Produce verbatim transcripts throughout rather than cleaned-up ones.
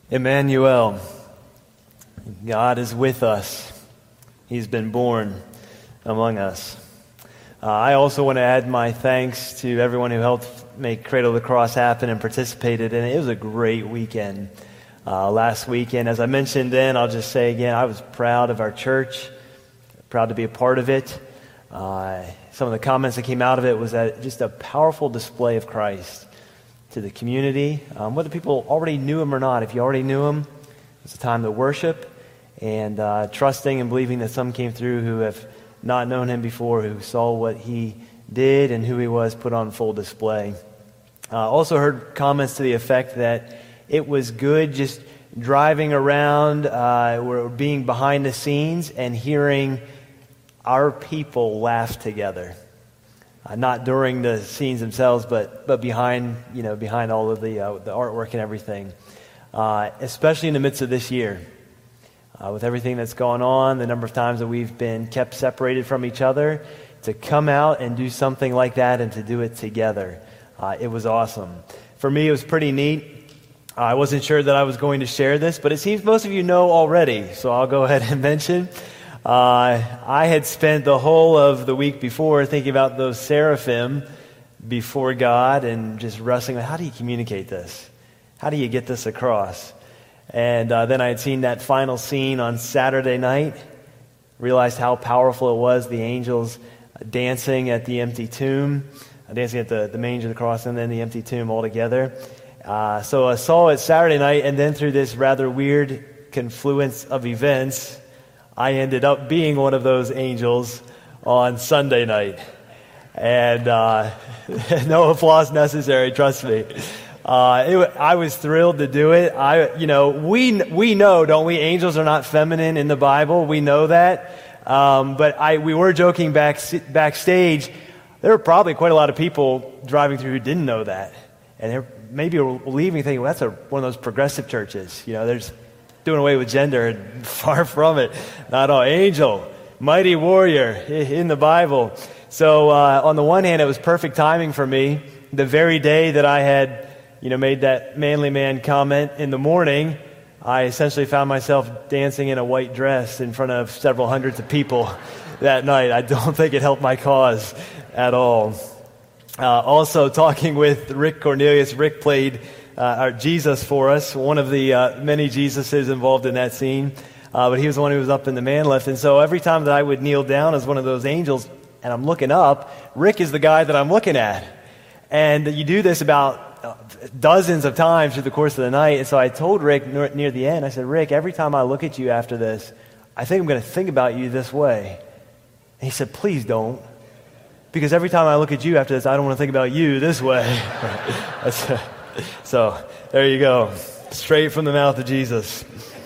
Emmanuel, God is with us. He's been born among us. Uh, I also want to add my thanks to everyone who helped make Cradle of the Cross happen and participated in it. It was a great weekend. Uh, last weekend, as I mentioned then, I'll just say again, I was proud of our church, proud to be a part of it. Uh, some of the comments that came out of it was that just a powerful display of Christ to the community, um, whether people already knew him or not. If you already knew him, it's a time to worship and uh, trusting and believing that some came through who have not known him before, who saw what he did and who he was put on full display. Uh, also heard comments to the effect that it was good just driving around, uh, or being behind the scenes and hearing our people laugh together. Uh, not during the scenes themselves, but but behind, you know, behind all of the uh, the artwork and everything. Uh, especially in the midst of this year, uh, with everything that's gone on, the number of times that we've been kept separated from each other, to come out and do something like that and to do it together, uh, it was awesome. For me, it was pretty neat. I wasn't sure that I was going to share this, but it seems most of you know already, so I'll go ahead and mention. Uh, I had spent the whole of the week before thinking about those seraphim before God and just wrestling with, how do you communicate this? How do you get this across? And uh, then I had seen that final scene on Saturday night, realized how powerful it was, the angels dancing at the empty tomb, dancing at the, the manger, the cross, and then the empty tomb all together. Uh, so I saw it Saturday night, and then through this rather weird confluence of events, I ended up being one of those angels on Sunday night. And uh, no applause necessary, trust me. Uh, it, I was thrilled to do it. I, you know, we we know, don't we? Angels are not feminine in the Bible. We know that. Um, but I we were joking back backstage. There were probably quite a lot of people driving through who didn't know that, and they maybe were leaving thinking, well, that's a, one of those progressive churches. You know, there's doing away with gender, and far from it. Not all. Angel, mighty warrior in the Bible. So uh, on the one hand, it was perfect timing for me. The very day that I had, you know, made that manly man comment in the morning, I essentially found myself dancing in a white dress in front of several hundreds of people that night. I don't think it helped my cause at all. Uh, also, talking with Rick Cornelius. Rick played Uh, our Jesus for us, one of the uh, many Jesuses involved in that scene. Uh, but he was the one who was up in the man lift. And so every time that I would kneel down as one of those angels and I'm looking up, Rick is the guy that I'm looking at. And you do this about dozens of times through the course of the night. And so I told Rick near, near the end, I said, Rick, every time I look at you after this, I think I'm going to think about you this way. And he said, please don't. Because every time I look at you after this, I don't want to think about you this way. That's uh, So, there you go. Straight from the mouth of Jesus.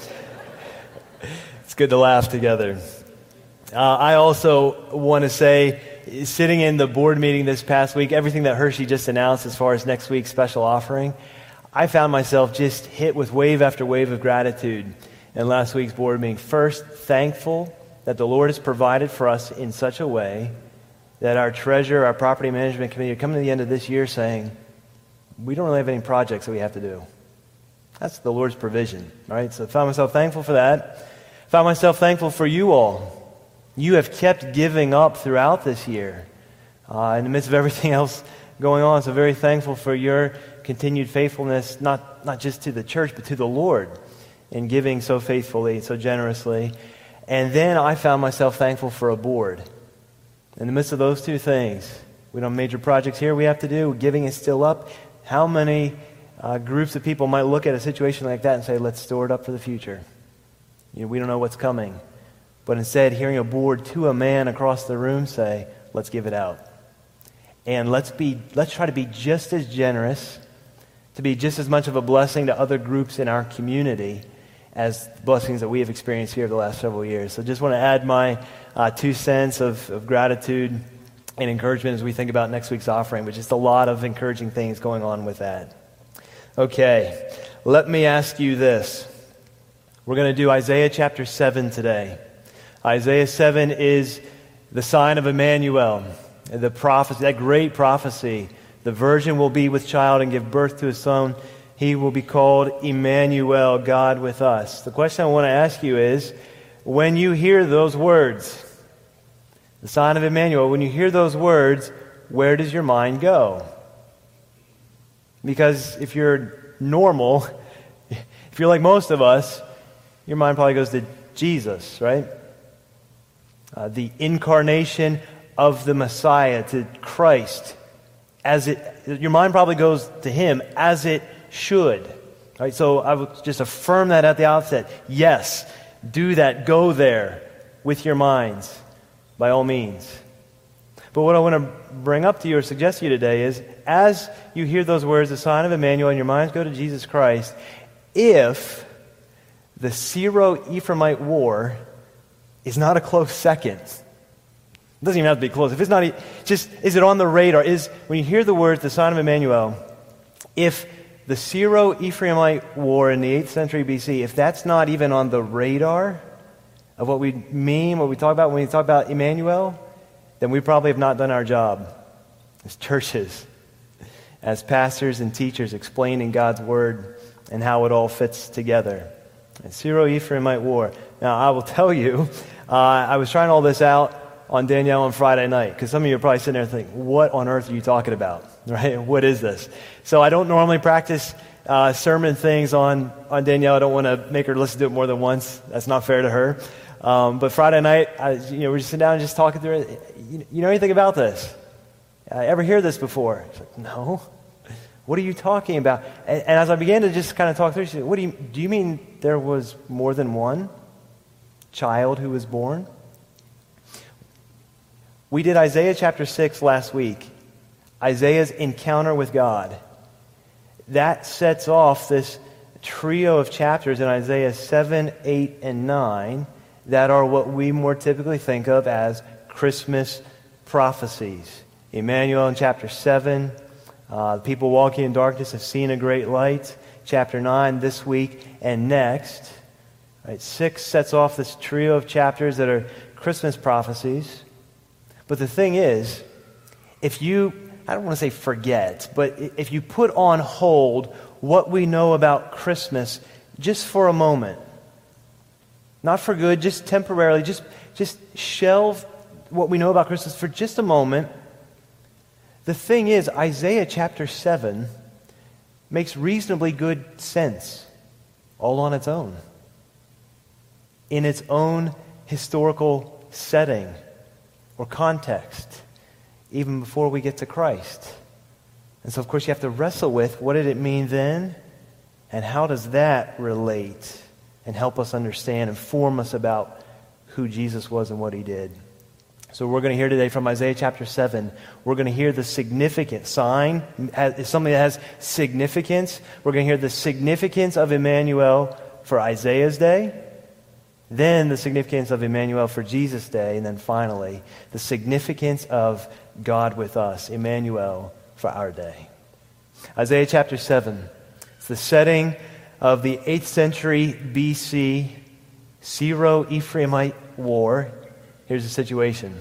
It's good to laugh together. Uh, I also want to say, sitting in the board meeting this past week, everything that Hershey just announced as far as next week's special offering, I found myself just hit with wave after wave of gratitude in last week's board meeting. First, thankful that the Lord has provided for us in such a way that our treasurer, our property management committee, are coming to the end of this year saying, we don't really have any projects that we have to do. That's the Lord's provision, right? So I found myself thankful for that. Found myself thankful for you all. You have kept giving up throughout this year uh, in the midst of everything else going on. So very thankful for your continued faithfulness, not, not just to the church, but to the Lord in giving so faithfully, so generously. And then I found myself thankful for a board. In the midst of those two things, we don't have major projects here we have to do. Giving is still up. How many uh, groups of people might look at a situation like that and say, let's store it up for the future? You know, we don't know what's coming. But instead, hearing a board to a man across the room say, let's give it out. And let's be, let's try to be just as generous, to be just as much of a blessing to other groups in our community as blessings that we have experienced here the last several years. So just want to add my uh, two cents of, of gratitude and encouragement as we think about next week's offering, but just a lot of encouraging things going on with that. Okay, let me ask you this. We're going to do Isaiah chapter seven today. Isaiah seven is the sign of Emmanuel, the prophecy, that great prophecy. The virgin will be with child and give birth to a son. He will be called Emmanuel, God with us. The question I want to ask you is, when you hear those words, the sign of Emmanuel, when you hear those words, where does your mind go? Because if you're normal, if you're like most of us, your mind probably goes to Jesus, right? Uh, the incarnation of the Messiah, to Christ. As it, your mind probably goes to Him as it should. Right? So I would just affirm that at the outset. Yes, do that. Go there with your minds, by all means. But what I want to bring up to you or suggest to you today is, as you hear those words, the sign of Emmanuel, and your minds go to Jesus Christ, if the Syro-Ephraimite war is not a close second, it doesn't even have to be close. If it's not, just, is it on the radar? Is, when you hear the words, the sign of Emmanuel, if the Syro-Ephraimite war in the eighth century B C, if that's not even on the radar of what we mean, what we talk about when we talk about Emmanuel, then we probably have not done our job as churches, as pastors and teachers explaining God's Word and how it all fits together. And Syro-Ephraimite war. Now, I will tell you, uh, I was trying all this out on Danielle on Friday night, because some of you are probably sitting there thinking, what on earth are you talking about? Right? What is this? So I don't normally practice uh, sermon things on, on Danielle. I don't want to make her listen to it more than once. That's not fair to her. Um, but Friday night, I, you know, we're just sitting down and just talking through it. You, you know anything about this? Uh, ever hear this before? She's like, no. What are you talking about? And, and as I began to just kind of talk through, she said, what do you, do you mean there was more than one child who was born? We did Isaiah chapter six last week. Isaiah's encounter with God. That sets off this trio of chapters in Isaiah seven, eight, and nine that are what we more typically think of as Christmas prophecies. Emmanuel in chapter seven, uh, the people walking in darkness have seen a great light. Chapter nine this week and next. Right, six sets off this trio of chapters that are Christmas prophecies. But the thing is, if you, I don't want to say forget, but if you put on hold what we know about Christmas just for a moment, not for good, just temporarily, just, just shelve what we know about Christmas for just a moment, the thing is, Isaiah chapter seven makes reasonably good sense all on its own, in its own historical setting or context, even before we get to Christ. And so, of course, you have to wrestle with, what did it mean then? And how does that relate and help us understand, inform us about who Jesus was and what He did? So we're going to hear today from Isaiah chapter seven. We're going to hear the significant sign. Is something that has significance. We're going to hear the significance of Emmanuel for Isaiah's day. Then the significance of Emmanuel for Jesus' day. And then finally, the significance of God with us, Emmanuel, for our day. Isaiah chapter seven. It's the setting of the eighth century B C Syro-Ephraimite war. Here's the situation.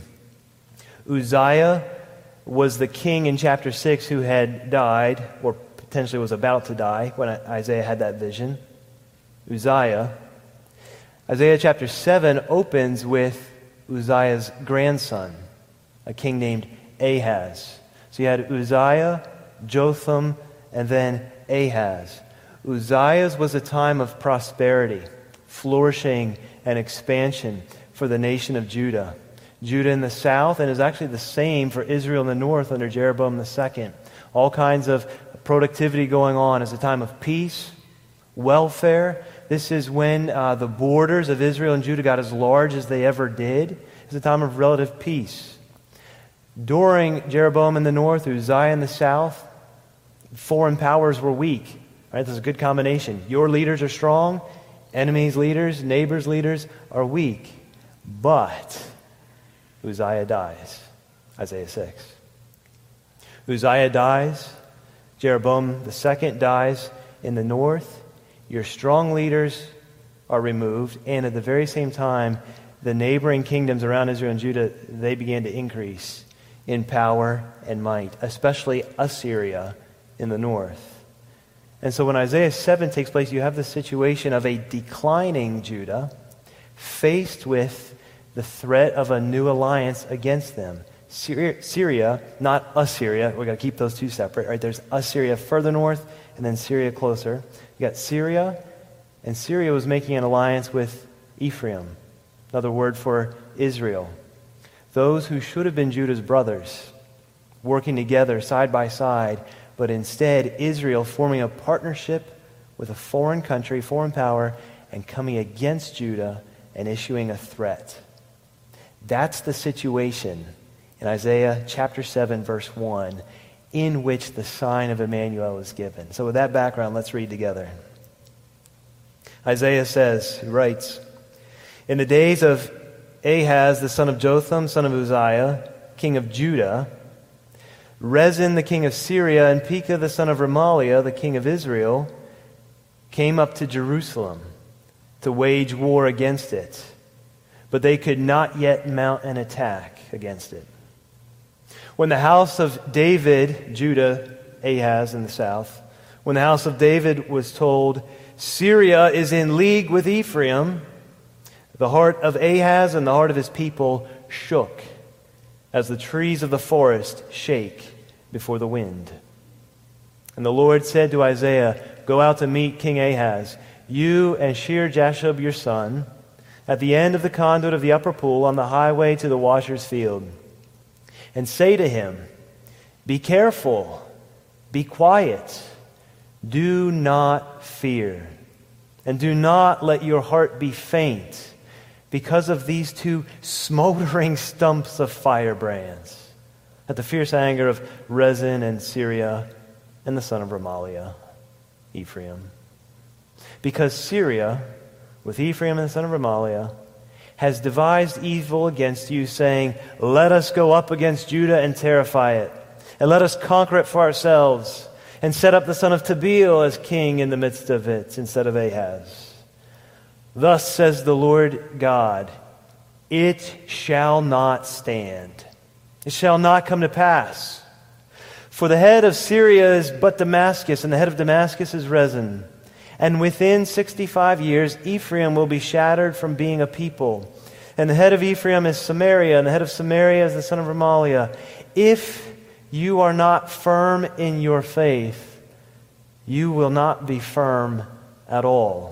Uzziah was the king in chapter six who had died, or potentially was about to die, when Isaiah had that vision. Uzziah. Isaiah chapter seven opens with Uzziah's grandson, a king named Ahaz. So you had Uzziah, Jotham, and then Ahaz. Uzziah's was a time of prosperity, flourishing, and expansion for the nation of Judah. Judah in the south, and is actually the same for Israel in the north under Jeroboam the second. All kinds of productivity going on. It's a time of peace, welfare. This is when uh, the borders of Israel and Judah got as large as they ever did. It's a time of relative peace. During Jeroboam in the north, Uzziah in the south, foreign powers were weak. Right? This is a good combination. Your leaders are strong, enemies' leaders, neighbors' leaders are weak. But Uzziah dies. Isaiah six. Uzziah dies. Jeroboam the second dies in the north. Your strong leaders are removed, and at the very same time, the neighboring kingdoms around Israel and Judah, they began to increase in power and might, especially Assyria in the north. And so when Isaiah seven takes place, you have the situation of a declining Judah faced with the threat of a new alliance against them. Syria, Syria not Assyria. We've got to keep those two separate, right? There's Assyria further north and then Syria closer. You got Syria, and Syria was making an alliance with Ephraim, another word for Israel. Those who should have been Judah's brothers, working together side by side, but instead Israel forming a partnership with a foreign country, foreign power, and coming against Judah and issuing a threat. That's the situation in Isaiah chapter seven, verse one, in which the sign of Emmanuel is given. So with that background, let's read together. Isaiah says, he writes, "In the days of Ahaz, the son of Jotham, son of Uzziah, king of Judah, Rezin, the king of Syria, and Pekah, the son of Remaliah, the king of Israel, came up to Jerusalem to wage war against it, but they could not yet mount an attack against it. When the house of David," Judah, Ahaz in the south, "when the house of David was told, 'Syria is in league with Ephraim,' the heart of Ahaz and the heart of his people shook, as the trees of the forest shake before the wind. And the Lord said to Isaiah, 'Go out to meet King Ahaz, you and Shear-Jashub your son, at the end of the conduit of the upper pool on the highway to the washer's field. And say to him, be careful, be quiet, do not fear, and do not let your heart be faint, because of these two smoldering stumps of firebrands, at the fierce anger of Rezin and Syria and the son of Remaliah, Ephraim. Because Syria, with Ephraim and the son of Remaliah, has devised evil against you, saying, let us go up against Judah and terrify it, and let us conquer it for ourselves, and set up the son of Tabeel as king in the midst of it, instead of Ahaz. Thus says the Lord God, it shall not stand. It shall not come to pass. For the head of Syria is but Damascus, and the head of Damascus is Rezin. And within sixty-five years, Ephraim will be shattered from being a people. And the head of Ephraim is Samaria, and the head of Samaria is the son of Remaliah. If you are not firm in your faith, you will not be firm at all.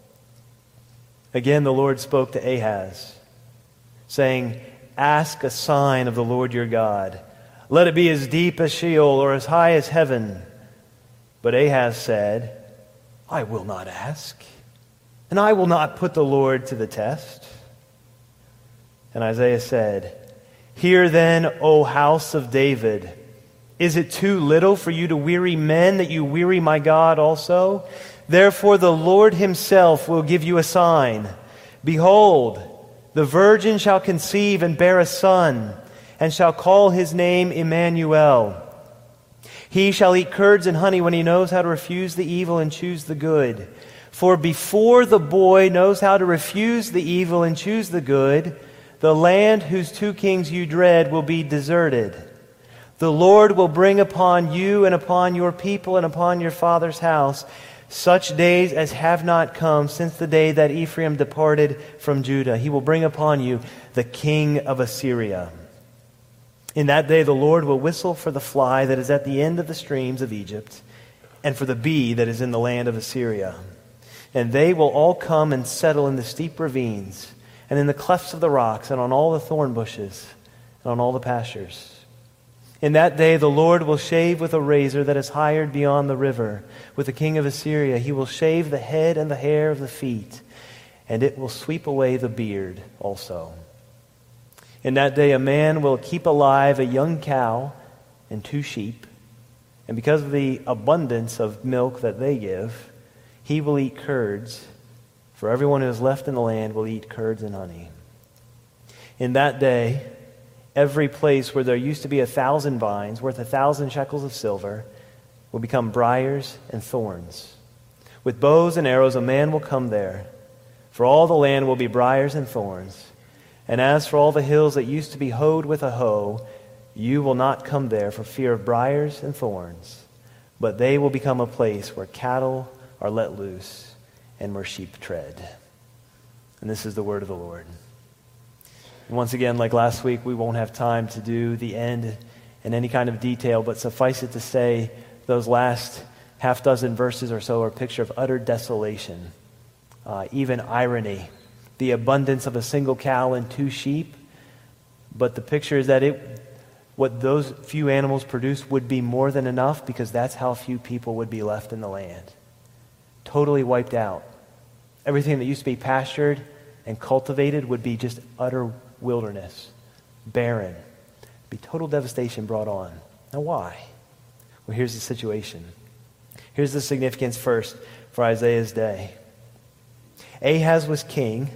Again, the Lord spoke to Ahaz, saying, ask a sign of the Lord your God. Let it be as deep as Sheol or as high as heaven. But Ahaz said, I will not ask, and I will not put the Lord to the test. And Isaiah said, hear then, O house of David, is it too little for you to weary men, that you weary my God also? Therefore the Lord himself will give you a sign. Behold, the virgin shall conceive and bear a son, and shall call his name Emmanuel. He shall eat curds and honey when he knows how to refuse the evil and choose the good. For before the boy knows how to refuse the evil and choose the good, the land whose two kings you dread will be deserted. The Lord will bring upon you and upon your people and upon your father's house such days as have not come since the day that Ephraim departed from Judah. He will bring upon you the king of Assyria. In that day the Lord will whistle for the fly that is at the end of the streams of Egypt, and for the bee that is in the land of Assyria. And they will all come and settle in the steep ravines, and in the clefts of the rocks, and on all the thorn bushes, and on all the pastures. In that day the Lord will shave with a razor that is hired beyond the river. With the king of Assyria he will shave the head and the hair of the feet, and it will sweep away the beard also. In that day a man will keep alive a young cow and two sheep, and because of the abundance of milk that they give, he will eat curds, for everyone who is left in the land will eat curds and honey. In that day, every place where there used to be a thousand vines worth a thousand shekels of silver will become briars and thorns. With bows and arrows a man will come there, for all the land will be briars and thorns. And as for all the hills that used to be hoed with a hoe, you will not come there for fear of briars and thorns, but they will become a place where cattle are let loose and where sheep tread. And this is the word of the Lord. And once again, like last week, we won't have time to do the end in any kind of detail, but suffice it to say, those last half dozen verses or so are a picture of utter desolation, uh, even irony, the abundance of a single cow and two sheep. But the picture is that it, what those few animals produce would be more than enough, because that's how few people would be left in the land. Totally wiped out. Everything that used to be pastured and cultivated would be just utter wilderness, barren. Be total devastation brought on. Now why? Well, here's the situation. Here's the significance first for Isaiah's day. Ahaz was king.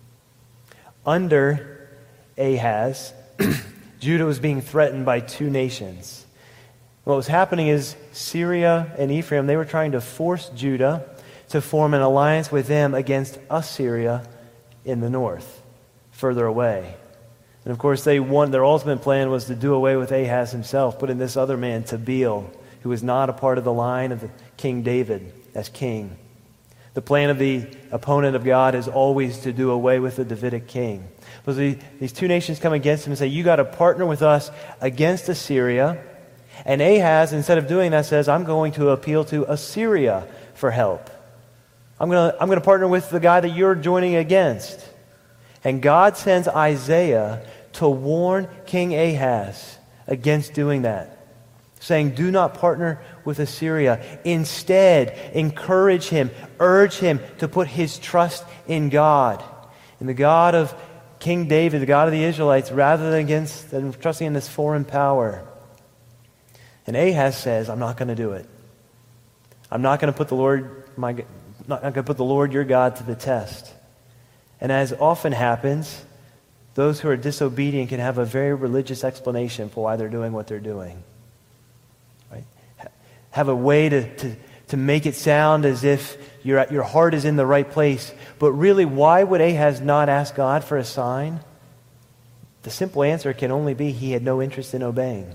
Under Ahaz, Judah was being threatened by two nations. What was happening is Syria and Ephraim, they were trying to force Judah to form an alliance with them against Assyria in the north, further away. And of course, they won, their ultimate plan was to do away with Ahaz himself, put in this other man, Tabeel, who was not a part of the line of the King David as king. The plan of the opponent of God is always to do away with the Davidic king. So the, these two nations come against him and say, you got to partner with us against Assyria. And Ahaz, instead of doing that, says, I'm going to appeal to Assyria for help. I'm going to I'm going to partner with the guy that you're joining against. And God sends Isaiah to warn King Ahaz against doing that, saying, do not partner with Assyria. Instead, encourage him, urge him to put his trust in God, in the God of King David, the God of the Israelites, rather than against than trusting in this foreign power. And Ahaz says, I'm not going to do it. I'm not going to put the Lord, my, not going to put the Lord your God to the test. And as often happens, those who are disobedient can have a very religious explanation for why they're doing what they're doing. Right? Have a way to, to, to make it sound as if your, your heart is in the right place. But really, why would Ahaz not ask God for a sign? The simple answer can only be he had no interest in obeying.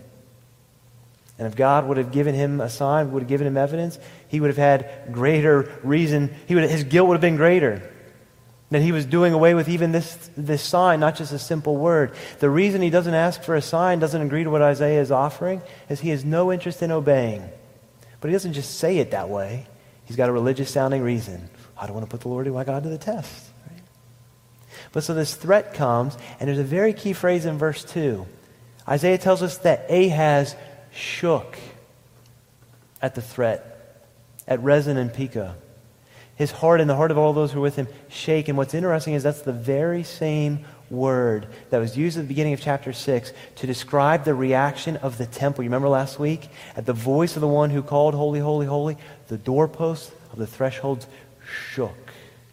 And if God would have given him a sign, would have given him evidence, he would have had greater reason. He would, his guilt would have been greater. That he was doing away with even this, this sign, not just a simple word. The reason he doesn't ask for a sign, doesn't agree to what Isaiah is offering, is he has no interest in obeying. But he doesn't just say it that way. He's got a religious-sounding reason. I don't want to put the Lord my God to the test. Right? But so this threat comes, and there's a very key phrase in verse two. Isaiah tells us that Ahaz shook at the threat, at Rezin and Pekah. His heart and the heart of all those who are with him shake. And what's interesting is that's the very same word that was used at the beginning of chapter six to describe the reaction of the temple. You remember last week? At the voice of the one who called, holy, holy, holy, the doorposts of the thresholds shook.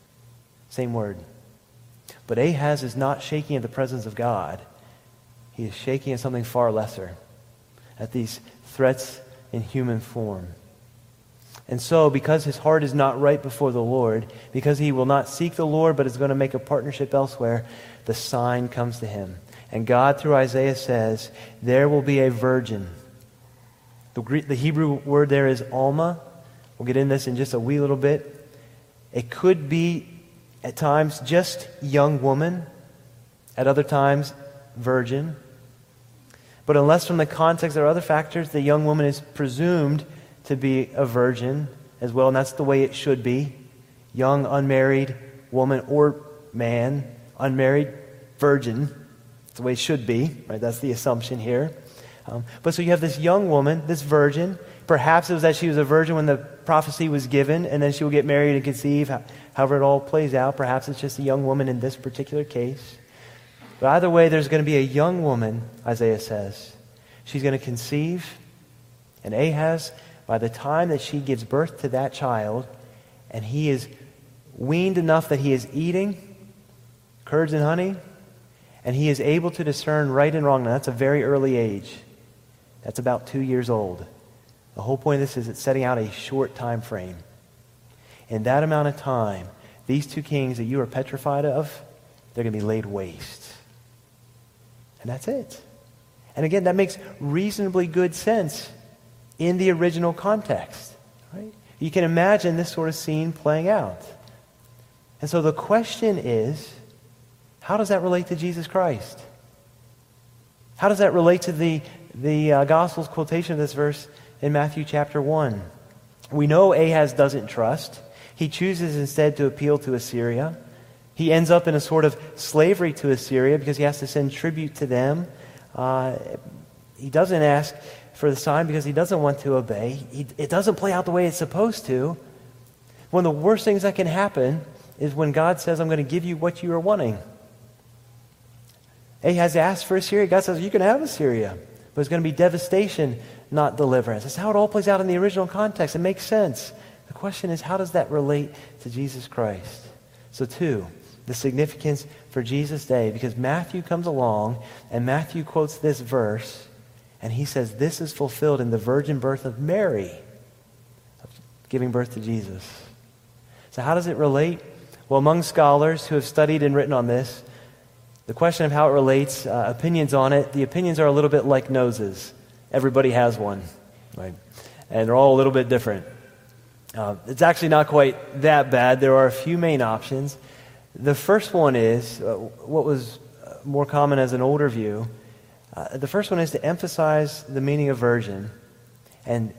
Same word. But Ahaz is not shaking at the presence of God. He is shaking at something far lesser, at these threats in human form. And so, because his heart is not right before the Lord, because he will not seek the Lord but is going to make a partnership elsewhere, the sign comes to him. And God, through Isaiah, says, there will be a virgin. The Greek, the Hebrew word there is Alma. We'll get into this in just a wee little bit. It could be, at times, just young woman. At other times, virgin. But unless from the context there are other factors, the young woman is presumed to be a virgin as well, and that's the way it should be. Young, unmarried woman or man, unmarried, virgin. That's the way it should be, right? That's the assumption here. Um, but so you have this young woman, this virgin. Perhaps it was that she was a virgin when the prophecy was given, and then she will get married and conceive, however it all plays out. Perhaps it's just a young woman in this particular case. But either way, there's going to be a young woman, Isaiah says. She's going to conceive, and Ahaz, by the time that she gives birth to that child, and he is weaned enough that he is eating curds and honey, and he is able to discern right and wrong. Now, that's a very early age. That's about two years old. The whole point of this is it's setting out a short time frame. In that amount of time, these two kings that you are petrified of, they're going to be laid waste. And that's it. And again, that makes reasonably good sense in the original context. Right? You can imagine this sort of scene playing out. And so the question is, how does that relate to Jesus Christ? How does that relate to the, the uh, Gospel's quotation of this verse in Matthew chapter one? We know Ahaz doesn't trust. He chooses instead to appeal to Assyria. He ends up in a sort of slavery to Assyria because he has to send tribute to them. Uh, he doesn't ask for the sign because he doesn't want to obey. He, it doesn't play out the way it's supposed to. One of the worst things that can happen is when God says, I'm going to give you what you are wanting. Ahaz asked for Assyria. God says, you can have Assyria, but it's going to be devastation, not deliverance. That's how it all plays out in the original context. It makes sense. The question is, how does that relate to Jesus Christ? So two, the significance for Jesus' day, because Matthew comes along and Matthew quotes this verse and he says this is fulfilled in the virgin birth of Mary, giving birth to Jesus. So how does it relate? Well, among scholars who have studied and written on this, the question of how it relates, uh, opinions on it, the opinions are a little bit like noses. Everybody has one, right? And they're all a little bit different. Uh, it's actually not quite that bad. There are a few main options. The first one is, uh, what was more common as an older view, uh, the first one is to emphasize the meaning of virgin and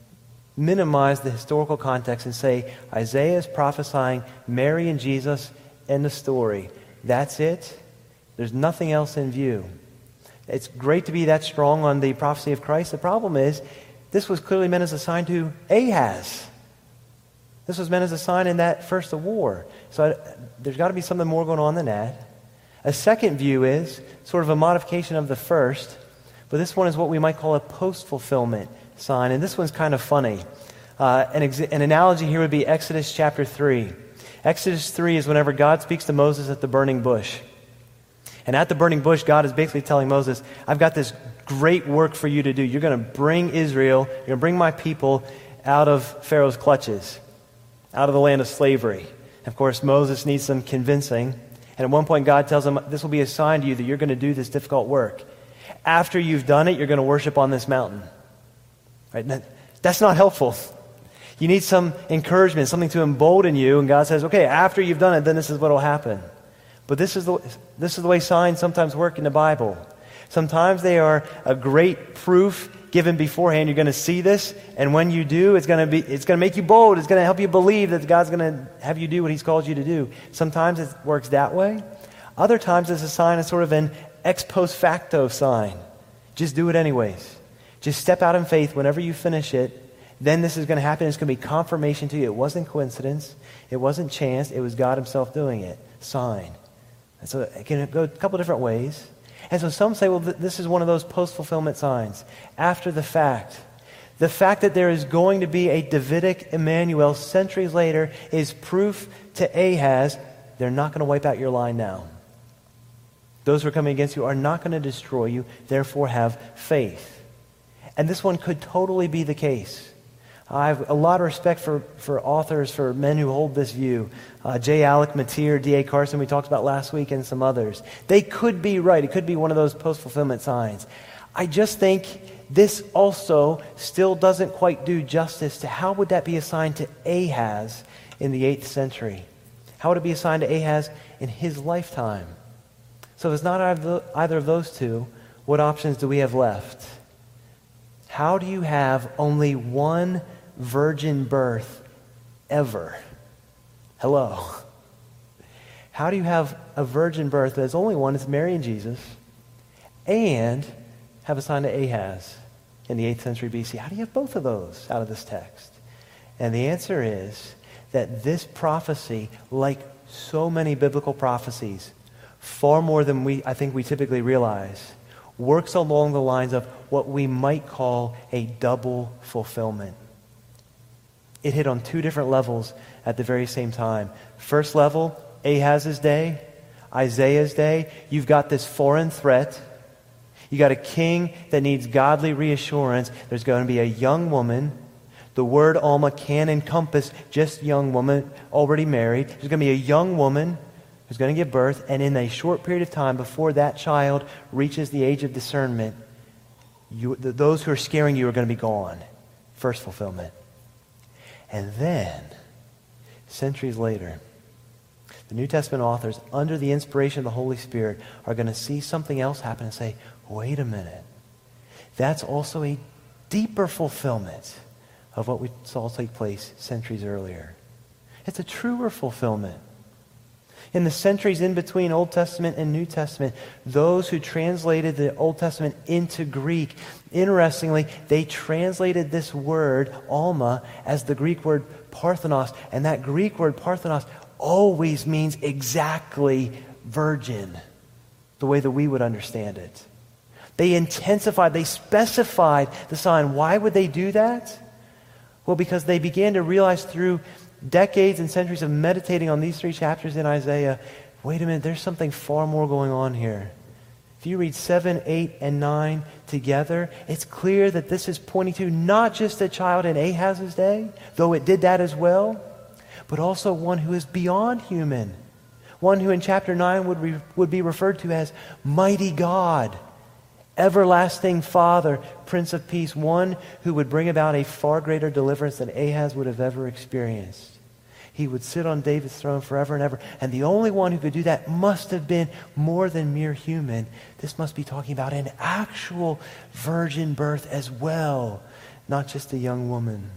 minimize the historical context and say, Isaiah is prophesying Mary and Jesus in the story. That's it. There's nothing else in view. It's great to be that strong on the prophecy of Christ. The problem is, this was clearly meant as a sign to Ahaz. This was meant as a sign in that first of war. So I, there's got to be something more going on than that. A second view is sort of a modification of the first, but this one is what we might call a post-fulfillment sign, and this one's kind of funny. Uh, an, ex- an analogy here would be Exodus chapter three. Exodus three is whenever God speaks to Moses at the burning bush. And at the burning bush, God is basically telling Moses, I've got this great work for you to do. You're going to bring Israel, you're going to bring my people out of Pharaoh's clutches, out of the land of slavery. Of course, Moses needs some convincing. And at one point, God tells him, this will be a sign to you that you're going to do this difficult work. After you've done it, you're going to worship on this mountain. Right? That, that's not helpful. You need some encouragement, something to embolden you. And God says, okay, after you've done it, then this is what will happen. But this is the this is the way signs sometimes work in the Bible. Sometimes they are a great proof given beforehand. You're going to see this, and when you do, it's going to be it's going to make you bold. It's going to help you believe that God's going to have you do what He's called you to do. Sometimes it works that way. Other times it's a sign, it's sort of an ex post facto sign. Just do it anyways. Just step out in faith whenever you finish it. Then this is going to happen. It's going to be confirmation to you. It wasn't coincidence. It wasn't chance. It was God Himself doing it. Sign. And so it can go a couple different ways. And so some say, well, th- this is one of those post-fulfillment signs. After the fact. The fact that there is going to be a Davidic Emmanuel centuries later is proof to Ahaz, they're not going to wipe out your line now. Those who are coming against you are not going to destroy you, therefore have faith. And this one could totally be the case. I have a lot of respect for, for authors, for men who hold this view. Uh, J. Alec Matier, D A Carson, we talked about last week, and some others. They could be right. It could be one of those post-fulfillment signs. I just think this also still doesn't quite do justice to how would that be a sign to Ahaz in the eighth century? How would it be a sign to Ahaz in his lifetime? So if it's not either of those two, what options do we have left? How do you have only one virgin birth ever? Hello. How do you have a virgin birth, there's only one, it's Mary and Jesus, and have a sign to Ahaz in the eighth century B C? How do you have both of those out of this text? And the answer is that this prophecy, like so many biblical prophecies, far more than we I think we typically realize, works along the lines of what we might call a double fulfillment. It hit on two different levels at the very same time. First level, Ahaz's day, Isaiah's day. You've got this foreign threat. You got a king that needs godly reassurance. There's going to be a young woman. The word Alma can encompass just young woman, already married. There's going to be a young woman who's going to give birth, and in a short period of time before that child reaches the age of discernment, you, th- those who are scaring you are going to be gone. First fulfillment. And then, centuries later, the New Testament authors, under the inspiration of the Holy Spirit, are going to see something else happen and say, wait a minute. That's also a deeper fulfillment of what we saw take place centuries earlier. It's a truer fulfillment. In the centuries in between Old Testament and New Testament, those who translated the Old Testament into Greek, interestingly, they translated this word, alma, as the Greek word parthenos. And that Greek word parthenos always means exactly virgin, the way that we would understand it. They intensified, they specified the sign. Why would they do that? Well, because they began to realize through decades and centuries of meditating on these three chapters in Isaiah, wait a minute, there's something far more going on here. If you read seven, eight, and nine together, it's clear that this is pointing to not just a child in Ahaz's day, though it did that as well, but also one who is beyond human. One who in chapter nine would, re- would be referred to as Mighty God, Everlasting Father, Prince of Peace, one who would bring about a far greater deliverance than Ahaz would have ever experienced. He would sit on David's throne forever and ever. And the only one who could do that must have been more than mere human. This must be talking about an actual virgin birth as well, not just a young woman.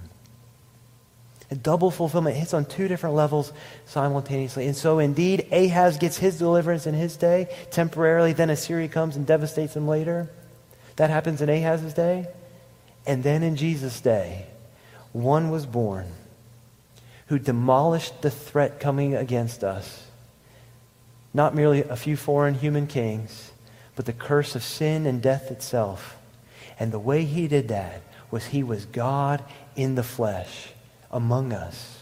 A double fulfillment hits on two different levels simultaneously. And so indeed, Ahaz gets his deliverance in his day temporarily. Then Assyria comes and devastates him later. That happens in Ahaz's day. And then in Jesus' day, one was born who demolished the threat coming against us. Not merely a few foreign human kings, but the curse of sin and death itself. And the way he did that was he was God in the flesh among us.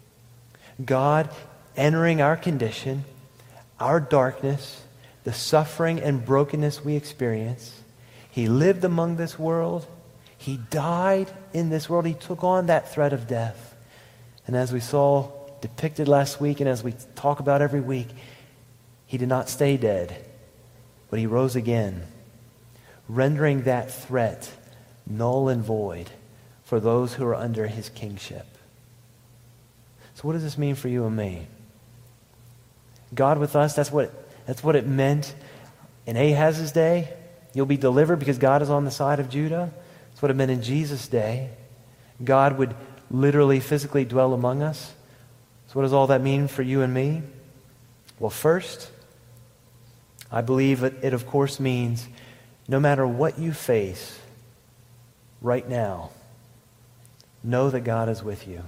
God entering our condition, our darkness, the suffering and brokenness we experience. He lived among this world. He died in this world. He took on that threat of death. And as we saw depicted last week and as we talk about every week, he did not stay dead, but he rose again, rendering that threat null and void for those who are under his kingship. So what does this mean for you and me? God with us, that's what, that's what it meant in Ahaz's day. You'll be delivered because God is on the side of Judah. That's what it meant in Jesus' day. God would literally, physically dwell among us. So what does all that mean for you and me? Well, first, I believe it, it of course means no matter what you face right now, know that God is with you.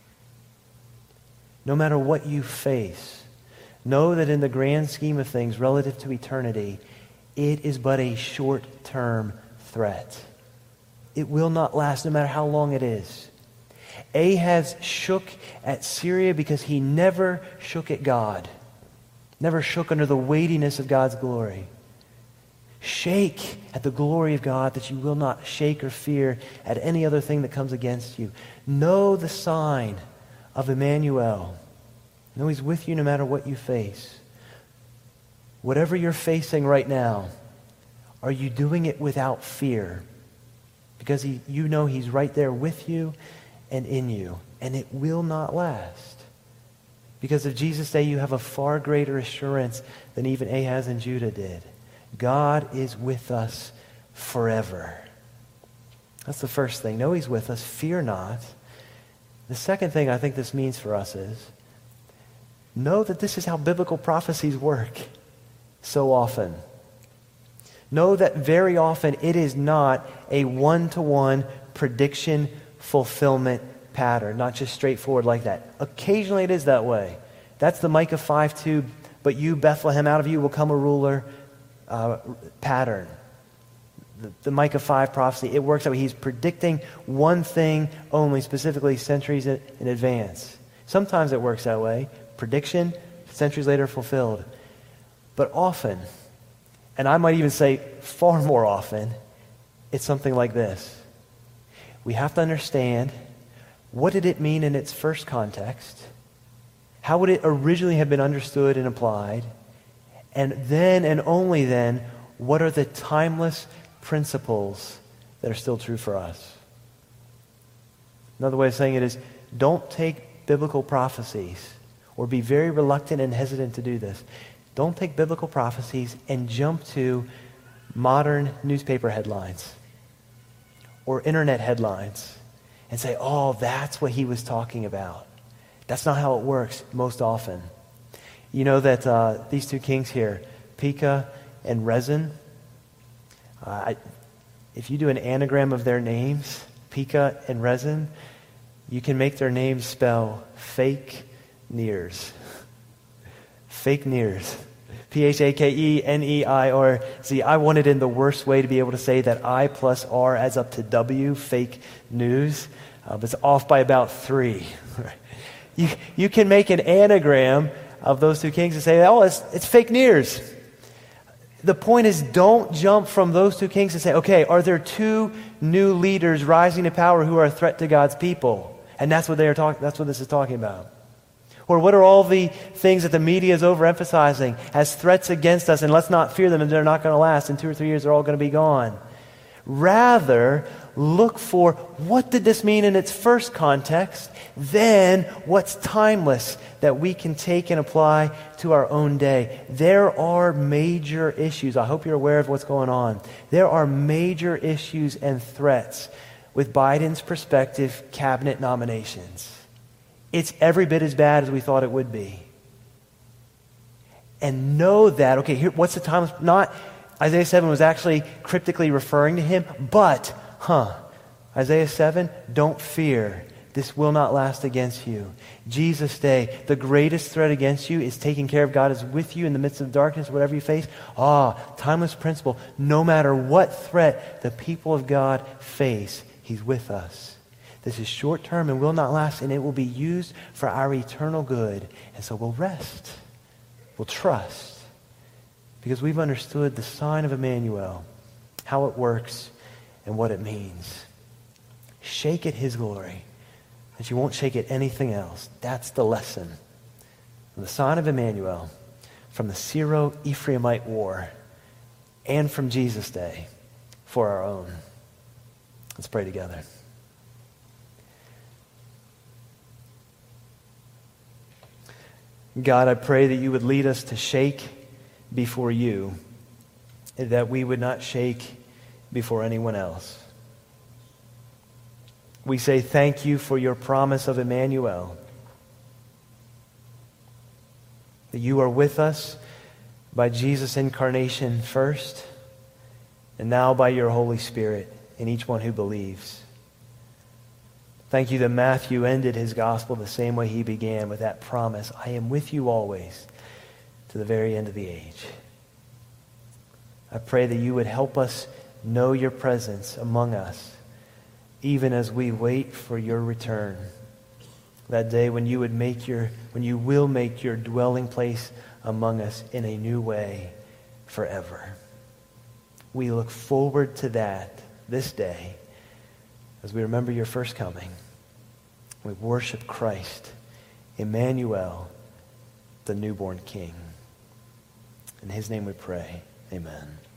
No matter what you face, know that in the grand scheme of things relative to eternity, it is but a short-term threat. It will not last no matter how long it is. Ahaz shook at Syria because he never shook at God. Never shook under the weightiness of God's glory. Shake at the glory of God that you will not shake or fear at any other thing that comes against you. Know the sign of Emmanuel. Know he's with you no matter what you face. Whatever you're facing right now, are you doing it without fear? Because he, you know he's right there with you and in you, and it will not last. Because of Jesus' day, you have a far greater assurance than even Ahaz and Judah did. God is with us forever. That's the first thing. Know he's with us. Fear not. The second thing I think this means for us is, know that this is how biblical prophecies work so often. Know that very often it is not a one-to-one prediction fulfillment pattern, not just straightforward like that. Occasionally it is that way. That's the Micah five two, but you, Bethlehem, out of you will come a ruler uh, pattern. The, the Micah five prophecy, it works that way. He's predicting one thing only, specifically centuries in, in advance. Sometimes it works that way. Prediction, centuries later fulfilled. But often, and I might even say far more often, it's something like this. We have to understand, what did it mean in its first context? How would it originally have been understood and applied? And then and only then, what are the timeless principles that are still true for us? Another way of saying it is, don't take biblical prophecies, or be very reluctant and hesitant to do this. Don't take biblical prophecies and jump to modern newspaper headlines or internet headlines and say, oh, that's what he was talking about. That's not how it works most often. You know that uh, these two kings here, Pekah and Rezin, uh, I, if you do an anagram of their names, Pekah and Rezin, you can make their names spell fake nears. Fake nears. P H A K E N E I R Z. I wanted in the worst way to be able to say that I plus R adds up to W, fake news, uh, but it's off by about three. you, you can make an anagram of those two kings and say, oh, it's, it's fake nears. The point is, don't jump from those two kings and say, okay, are there two new leaders rising to power who are a threat to God's people? And that's what they are talking. That's what this is talking about. Or what are all the things that the media is overemphasizing as threats against us, and let's not fear them, and they're not going to last. In two or three years, they're all going to be gone. Rather, look for what did this mean in its first context, then what's timeless that we can take and apply to our own day. There are major issues. I hope you're aware of what's going on. There are major issues and threats with Biden's prospective cabinet nominations. It's every bit as bad as we thought it would be. And know that, okay, here, what's the time? Not, Isaiah seven was actually cryptically referring to him, but, huh, Isaiah seven, don't fear. This will not last against you. Jesus' day, the greatest threat against you is taking care of God is with you in the midst of darkness, whatever you face. Ah, timeless principle. No matter what threat the people of God face, He's with us. This is short term and will not last, and it will be used for our eternal good. And so we'll rest. We'll trust. Because we've understood the sign of Emmanuel, how it works, and what it means. Shake at His glory, that you won't shake at anything else. That's the lesson. From the sign of Emmanuel, from the Syro-Ephraimite War, and from Jesus' day for our own. Let's pray together. God, I pray that you would lead us to shake before you, and that we would not shake before anyone else. We say thank you for your promise of Emmanuel, that you are with us by Jesus' incarnation first, and now by your Holy Spirit in each one who believes. Thank you that Matthew ended his gospel the same way he began, with that promise, I am with you always to the very end of the age. I pray that you would help us know your presence among us, even as we wait for your return. That day when you would make your, when you will make your dwelling place among us in a new way forever. We look forward to that this day as we remember your first coming. We worship Christ, Emmanuel, the newborn King. In His name we pray. Amen.